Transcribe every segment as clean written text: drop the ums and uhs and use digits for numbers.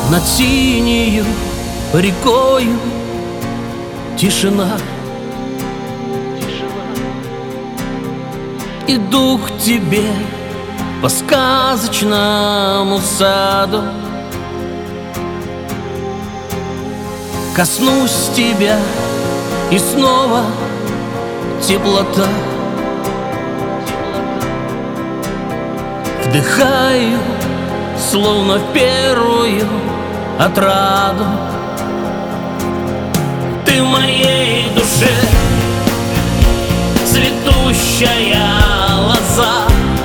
над синею рекою тишина. Иду к тебе по сказочному саду, коснусь тебя, и снова теплота. Вдыхаю, словно в первую отраду. Ты в моей душе цветущая лоза.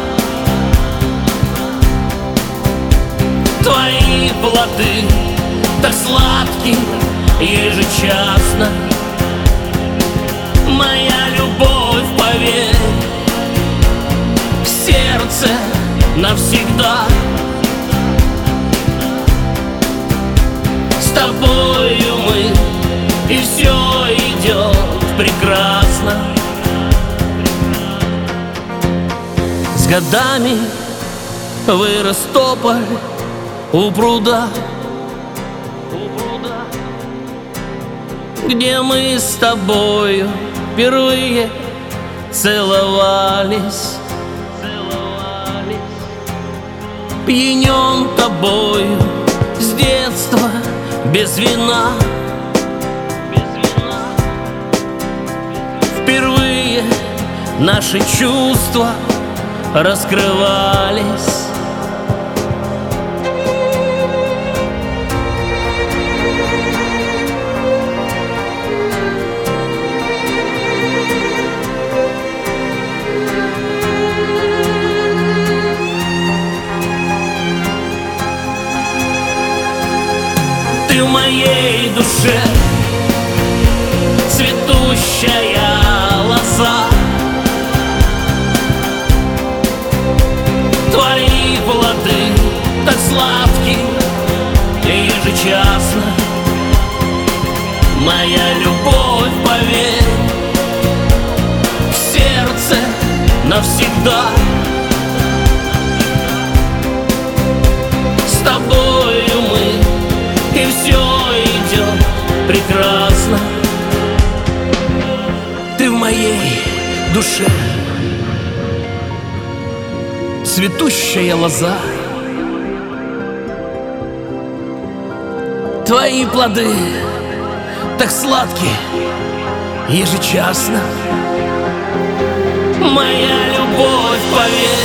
Твои плоды так сладки ежечасно. Моя любовь, поверь, в сердце навсегда. С тобою мы, и все идет прекрасно. С годами вырос тополь у пруда, где мы с тобою впервые целовались. Пьянен тобою с детства без вина. Впервые наши чувства раскрывались. Ты в моей душе цветущая лоза. Твои плоды так сладки ежечасно. Моя любовь, поверь, в сердце навсегда. С тобою мы, и все идет прекрасно. Ты в моей душе цветущая лоза. Твои плоды так сладки ежечасно. Моя любовь, поверь,